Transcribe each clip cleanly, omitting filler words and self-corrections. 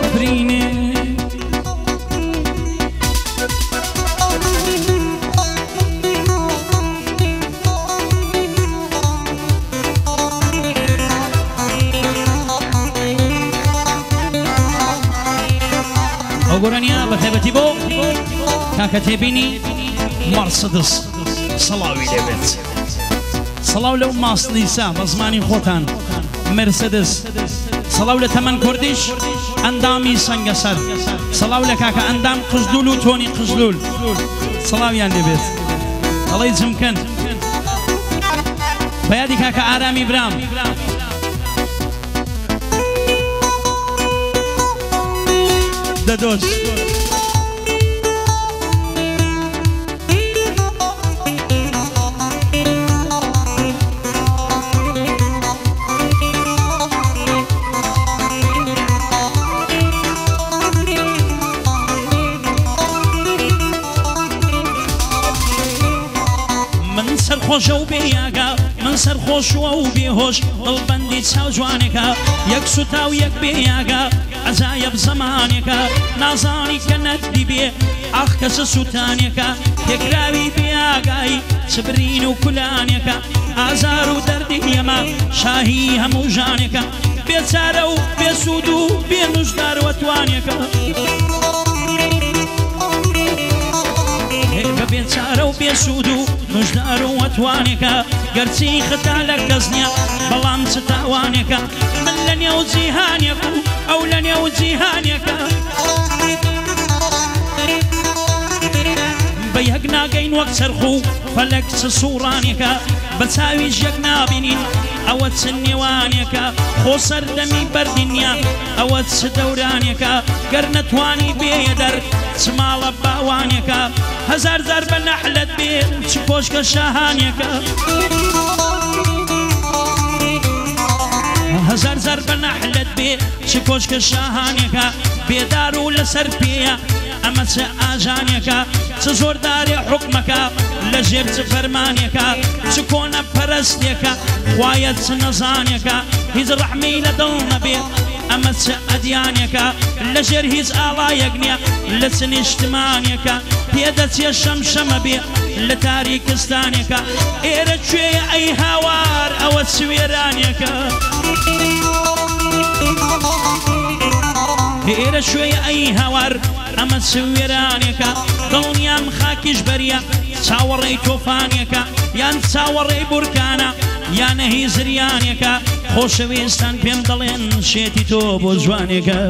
برینێ ئەوگۆرانیا بە تایبەتی بۆ کاکە تێبینی مەرسدس سەڵاوی دەبێت سەڵاو لەو ماسلیسا بە زمانی خۆتان مرسدس سەڵاو لە تەمەن کوردیش ئەندامی سەنگەسەر سەڵاو لە کاکە ئەندام قژلول و تۆنی قژلول سەڵاویان دەبێت دەڵێی جمکەن بەیادی کاکە ئارامی برام دەدۆش سەرخۆشە و بێیاگا من سەرخۆشوە و بێهۆش دڵبەندی چاو جوانێکە یەک سوتا و یەک بێیاگا عەجایب زەمانێکە نازانی کە نەتبی بێ ئاخ کەسە سووتانێکە تێکراوی بێیاگایی چبرین و کولانێکە ئازار و دەردی ئێمە شاهی هەموو ژانێکە بێچارە و بێسوود و بێنوشدار وەتوانێکە بێچارە و بێسوود و نوشدار و وەتوانێکە گەرچی خەتا لە کەس نییە بەڵام چ تاوانێکە من لە نێو جیهانێک و ئەو لە نێو جیهانێکە بە یەک ناگەین وەک چەرخ و فەلەک چ سوورانێکە بە چاویش یەک نابینین ئەوە چ نێوانێکە خۆ سەردەمی بەردی نییە ئەوە چ دەورانێکە گەر نەتوانی بێیە دەر چ ماڵە باوانێکە هەزار زار بە نەحلەت بێ چ کۆشکە شاهانێکە هەزار زار بە نەحلەت بێ چ کۆشکە شاهانێکە بێدار و لەسەر پێیە ئەمە چ ئاژانێکە چ زۆردارێ حوکمەکە لە ژێر چ فەرمانێکە چ کۆنە پەرستێکە خوایە چ نەزانێکە هیچ ڕەحمی لە دڵ نەبێ ئەمە چ ئەدیانێکە لە ژێر هیچ ئاڵایەک نییە لە چ نیشتمانێکە پێدەچێ شەمشەمە بێ لە تاریکستانێکە ئێرە کوێیە ئەی هاوار ئەوە چ وێرانێکە ئێرە شوێیە ئەی هاوار ئەمە چ وێرانێکە دڵنیام خاکیش بەریە چاوەڕێی تۆفانێکە یان چاوەڕێی بورکانە یانە هی زریانێکە خۆشەویستان پێم دەڵێن شێتی تۆ بۆ جوانێکە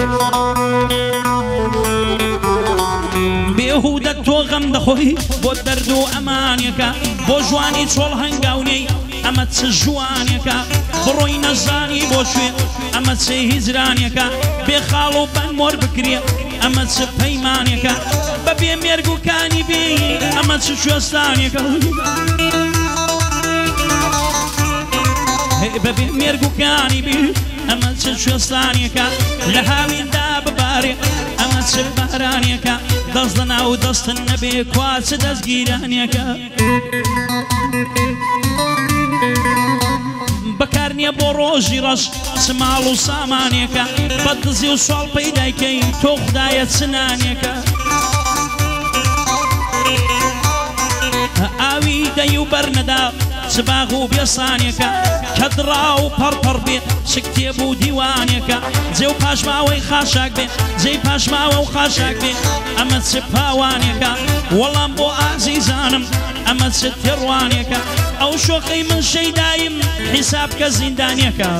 بێهودە تۆ غەم دەخۆی بۆ دەرد و ئەمانێکە بۆ جوانی چۆڵ هەنگاونەی ئەمە چ جوانێکە بڕۆی نەزانی بۆ شوێ ئەمە چ هیزرانێکە بێ خاڵ و بەنمۆر بکرێ ئەمە چ پەیمانێکە بەبێ مێرگوکانی بێ ئەمە چ شوێستانێکە بەبێ مێرگوکانی بێ ئەمە چ شوێستانێکە لە هاویندا ببارێ ئەمە چ بارانێکە دەست لە ناو دەستن نەبێ کوا چ دەستگیرانێکە بەکار نییە بۆ ڕۆژی ڕەش چ ماڵ و سامانێکە بە دزی و سوڵ پەیدایکەی تۆ خدایە چنانێکە ئاوی دەی و بەرنەدا چ باغ و بێسانێکە کە دڕا و پەڕپەڕ بێ شک تێبوو دیوانێکە جێ و پاشماوەی خاشاک بێ جێی پاشماوە و خاشاک بێ ئەمە چ پاوانێکە وەڵام بۆ ئازیزانم ئەمە چ تێڕوانێکە ئەو شۆخەی من شەیدایم حیساب کە زیندانێکە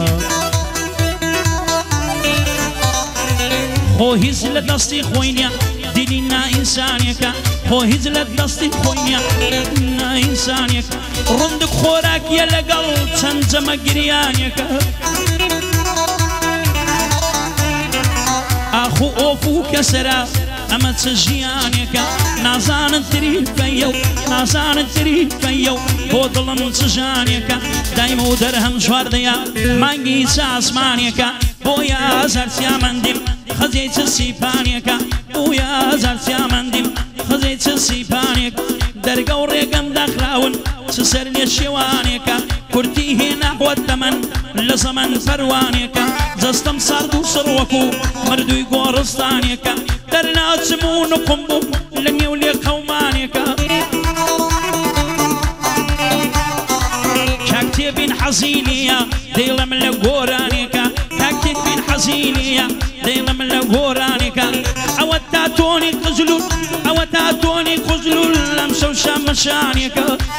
خۆ هیچ لە دەستی خۆی نییە دیلی نائینسانێکە خۆ هیچ لە دەستی خۆی نییە نائینسانێک ڕندک خۆراکیە لەگەڵ چەند جەمە گریانێکە ئاخ و ئۆف و کەسەرە ئەمە چ ژیانێکە نازانن تریفەیە و نازانن تریفەیە و بۆ دڵم چ ژانێکە دایمە و دەرهەم چواردەیە مانگی چ ئاسمانێکە بۆیە هەزار چیامەندیم خەزەی چ سیپانێکە بۆیە هەزار چیامەندیم خەزەی چ سیپانێک دەرگە و ڕێگەم داخراون چ سەر لێ شێوانێکە كورتي هنا والثمن لزمن فروانك زستم صاردو سروكو مردو يقورستانك درنا تسمون قنبو لن يولي قومانك كاكتبين حزينية ديلا من لقورانك كاكتبين حزينية ديلا من لقورانك أو تاتوني قزلول أو تاتوني قزلول لمسو شامشانك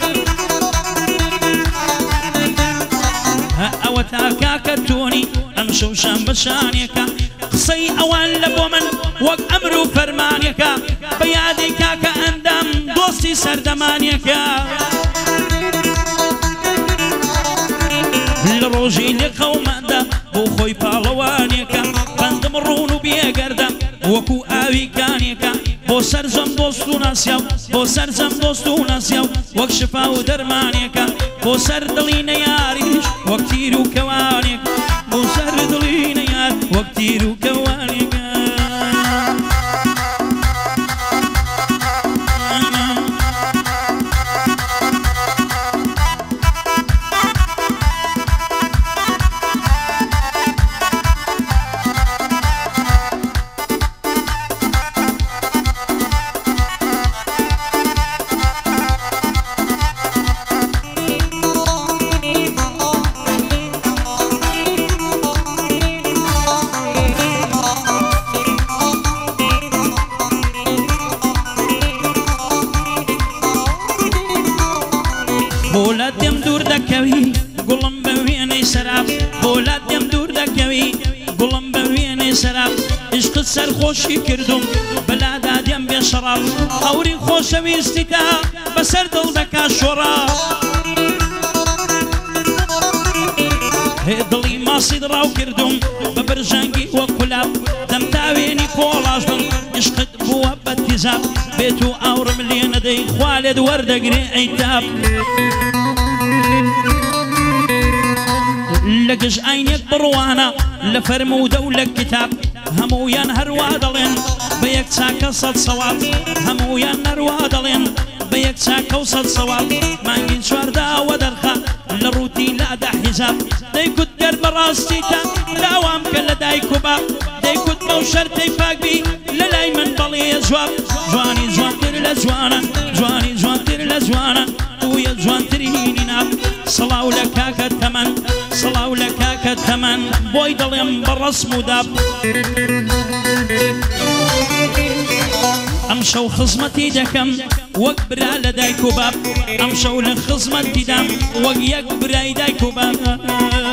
أو تاكاكتوني أمشو شامشانك قصي أوان لبومن وق أمرو فرمانك بيادي كاكا أندم دوستي سردمانك الروجي لقوم دا بو خوي بالوانيكا بندم رونو بيقردا وكو آوي كانيكا بو سرزم دوستو ناسيو بو سرزم دوستو ناسيو وكشفا ودرمانيكا بو سردلين ياريش وكتيرو كوانيك بو سردلين يار وكتيرو كوانيكا بولادم دور دكوي قلم بويني سراب بولادم دور دكوي قلم بويني سراب عشق سر خوشي كردم بلادا دم بشراب قوري خوشوي استكا بسر دل دكا شراب دلي ما صدراو كردم ببرجانجي وكلاب دم تاويني كولاجدم عشق بواب باتزاب بيتو أورم لينا دي خوالد وردقري عتاب لقش عينك بروانا لفرمو دولك كتاب همو ينهر وادلين بيك ساكا صد صواب همو ينهر وادلين بيك ساكا وصد صواب مانجين شواردا ودرخا لروتي لا دا حجاب دايكو تقرب راستيتا داوام كلا دايكو باب دايكو تموشرتي فاقبي للاي من بلي جواب جواني جوان تر لجوانا جواني جوان تر لجوانا ويا جوان ترهيني ناب صلاة لكاك الثمن صلاة لكاك الثمن بوي ضليم بالرسم داب أمشوا خصمتي دكم وقبرا لدايكو باب أمشوا لخصمتي دم ويقبرا يدايكو باب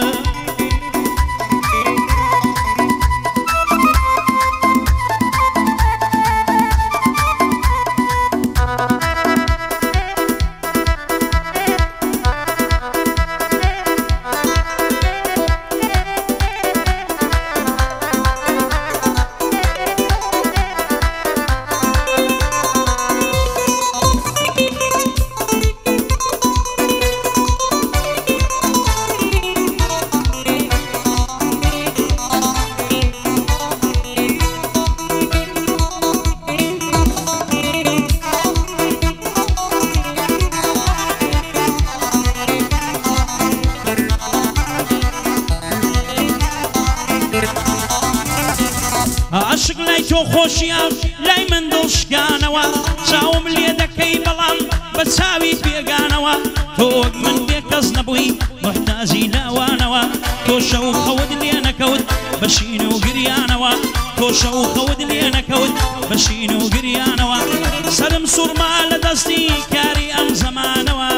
عشق لاي تو خوشيا لاي من دلشقانوا ساوم لي دكي بلان بتساوي بيقانوا توق من بيكز نبوي محتاجي لاوانوا تو شو خود لي انا كود بشينو قريانوا تو شو خود لي انا كود بشينو قريانوا سرم سور مال دستي كاري ام زمانوا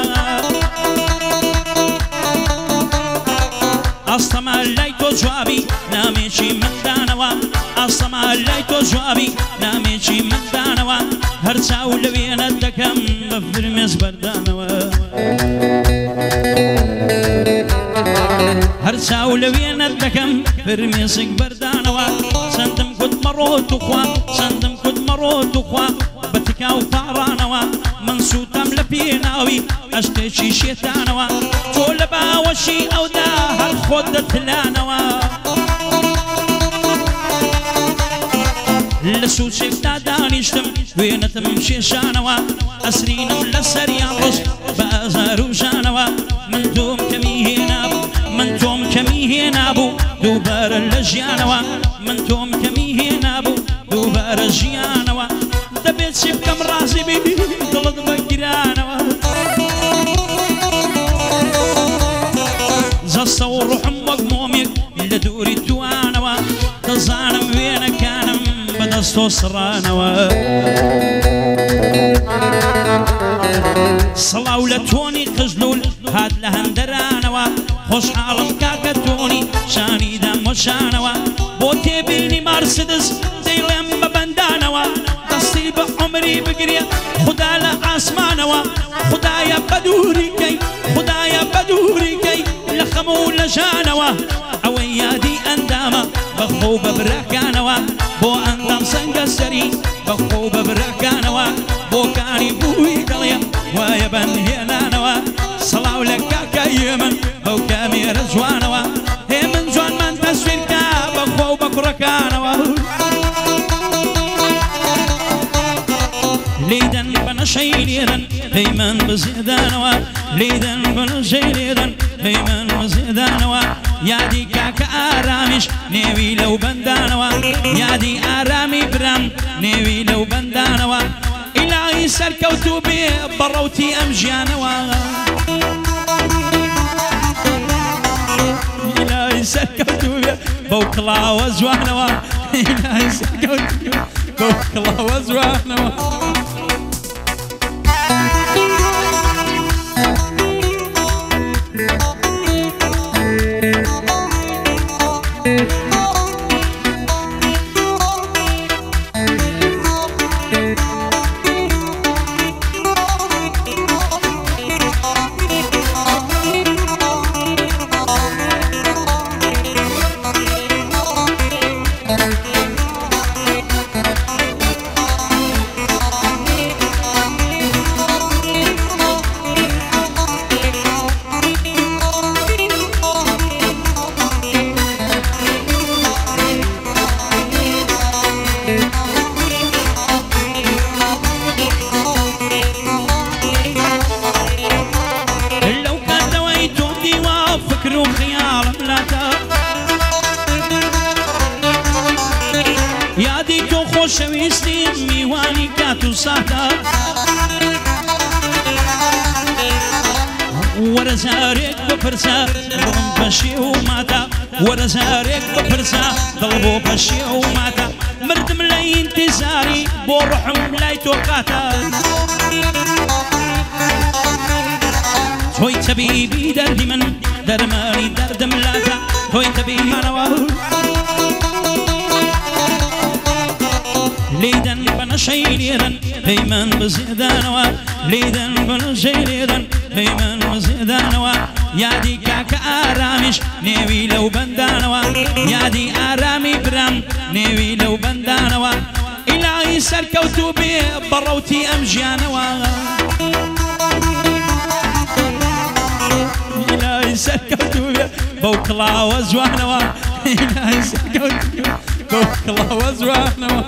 أصلا لاي تو جوابي نامشي من دانوا أصلا لاي تو جوابي نامشي من دانوا هرساو لوين الدكم بفرمس بردانوا هرساو لوين الدكم فرمسك بردانوا سندم كنت مروت اخوا سندم كنت مروت اخوا بتكاو فارانوا منسوتم لبيناوي اشتشي شيطانوا طولبا وشي او دا هالخود تلانوا لسوچێکدا دانیشتم وێنەتم شێشانەوە ئەسرینم لەسەر یان ڕست بە ئازار و ژانەوە من تۆم کەمی هێنابوو من تۆم کەمی هێنابوو دووبارە لە ژیانەوە من تۆم کەمی هێنابوو دووبارە ژیانەوە دەبێت چی بکەم ڕازی بی دڵت بە گیرانەوە جەستە و ڕوحم وەک مۆمێک لە دووری توانەوە دەزانم وێنەکانم بەدەست و سڕانەوە سڵاو لە تۆنی قژلول هات لە هەندەرانەوە خۆشحاڵم کاکە تۆنی شانیدام وەشانەوە بۆ تێبینی مارسدس دەیڵێم بە بەندانەوە دەستی بە عومری بگرێ خودا لە ئاسمانەوە خودایە بەدووری کەی خودایە بەدووری کەی لە خەم و لە ژانەوە ئەوەی یادی ئەندامە بەخۆ بە براکانەوە بۆ ئەندام سەنگە سەری بەخۆ بە براکانەوە بۆ کاری بووی دڵێ وایە بەنهێنانەوە سەڵاو لە کاکای من بەو کامێرە جوانەوە هێ من جوانمان تەسویرکە بەخۆ و بە کوڕەکانەوە ليدن بنشي ليدن هيمن بزيدانوا ليدن بنشي ليدن هيمن بزيدانوا يادي كاك آرامش نيوي لو بندانوا يادي آرامي برام نيوي لو بندانوا إلهي سركوتو بي بروتي أمجانوا إلهي سركوتو بي بوكلا وزوانوا إلهي سركوتو بي بوكلا وزوانوا شويستي ميواني كاتو ساتا ورزارك بفرسا ضم بشي وماتا ورزارك بفرسا ضلبو بشي وماتا مردم لي انتزاري بورحم لاي توقاتا توي تبيبي دردي من درماني درد ملاتا توي تبيبي منوال ليدن بنشي ليدن هيمن بزيدانوا ليدن بنشي ليدن هيمن بزيدانوا يادي كاك آرامش نيوي لو بندانوا يادي آرامي برام نيوي لو بندانوا إلهي سركوتو بي بروتي أمجانوا إلهي سركوتو بي بوكلا وزوانوا إلهي سركوتو بي بوكلا وزوانوا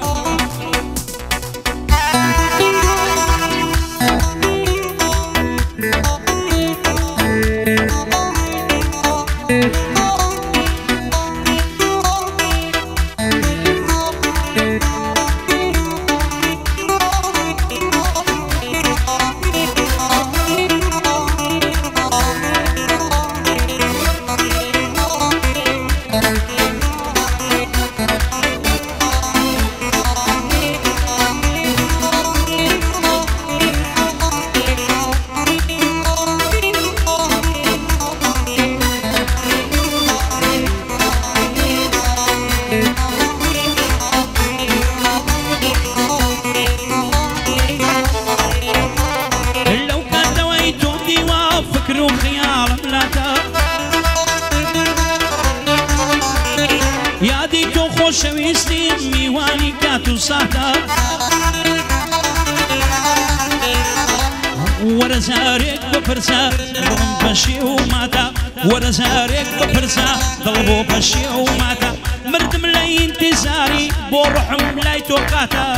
شويستي ميواني كاتو ساتا ورزارك بفرسا ضم بشي وماتا ورزارك بفرسا ضلبو بشي وماتا مردم لاي انتظاري بورحم لاي توقاتا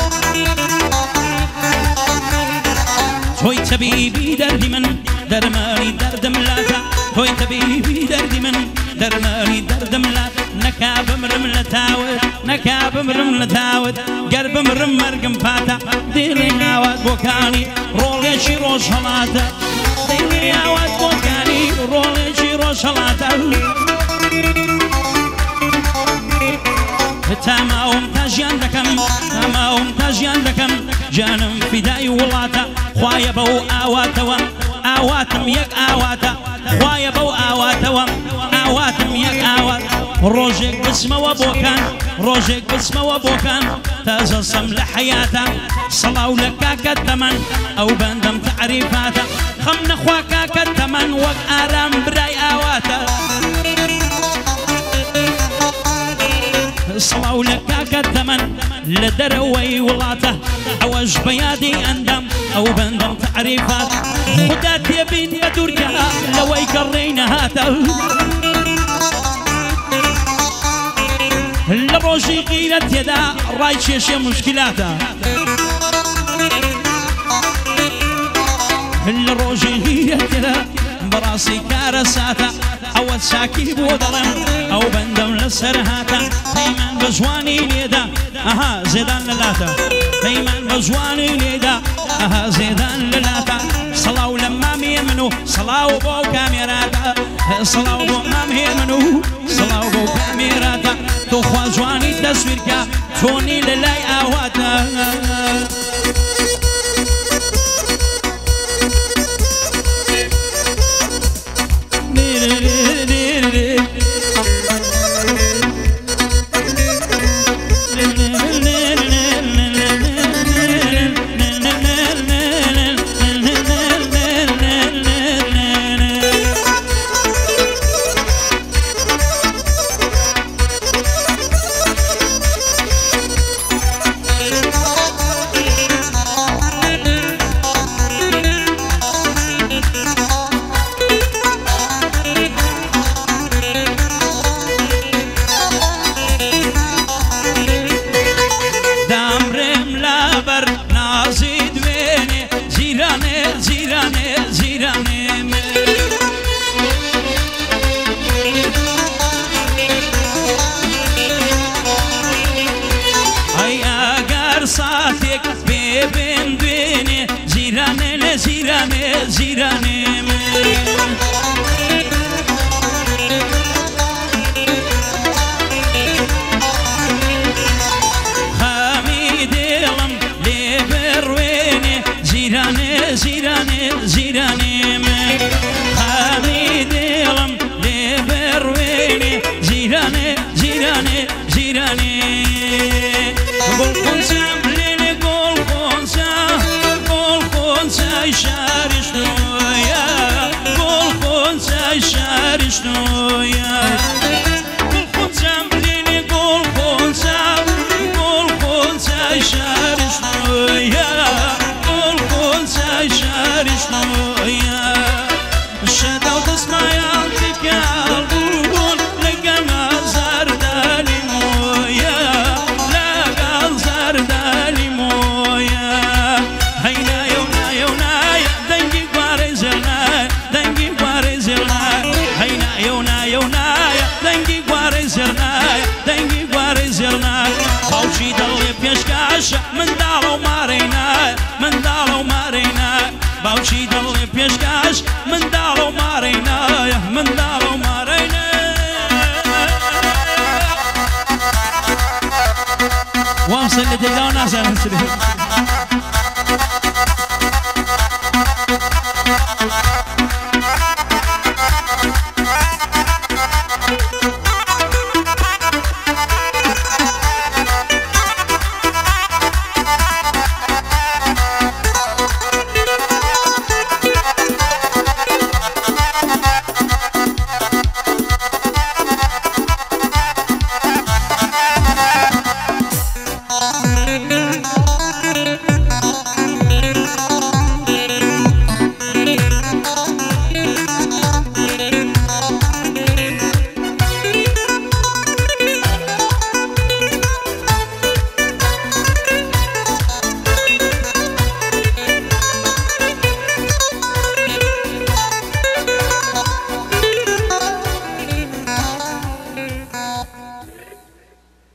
توي تبيبي دردي من درماني درد ملاتا توي تبيبي دردي من درماني درد ملاتا نكاب مرم لتاود نكاب مرم لتاود قرب مرم مرقم فاتا ديلي عواد بوكاني رولي شيرو شلاتا ديلي عواد بوكاني رولي شيرو شلاتا تماهم تاجيان دكم تماهم تاجيان دكم جانم فداي ولاتا خوايا بو آواتوا آواتم يك آواتا خوايا بو آواتوا آواتم يك آوات روجك بسمه وبوكان روجك بسمه وبوكان تازا صمل حياتا صلاو لك كالتمن أو بندم تعريفاتا خمنا خواكا كالتمن وك آرام براي آواتا صلاو لك كالتمن لدروي ولاته عوج بيادي أندم أو بندم تعريفات خدات يبين بدورك لوي كرينا هاتا لروجي غيرت يدا راي شيشي مشكلاتا لروجي غيرت يدا براسي كارساتا عود ساكي بودرم أو بندم لسرهاتا دايما بزواني ليدا أها زيدان للاتا دايما بزواني ليدا أها زيدان للاتا صلاو لما ميمنو صلاو بو كاميراتا صلاو بو ما ميمنو صلاو بو كاميراتا تو خوازواني تصويركا توني للاي آواتا من دارو مارينا من دارو مارينا باوشي دلي بيشكاش من دارو مارينا من دارو مارينا وامسل لدي لو ناسا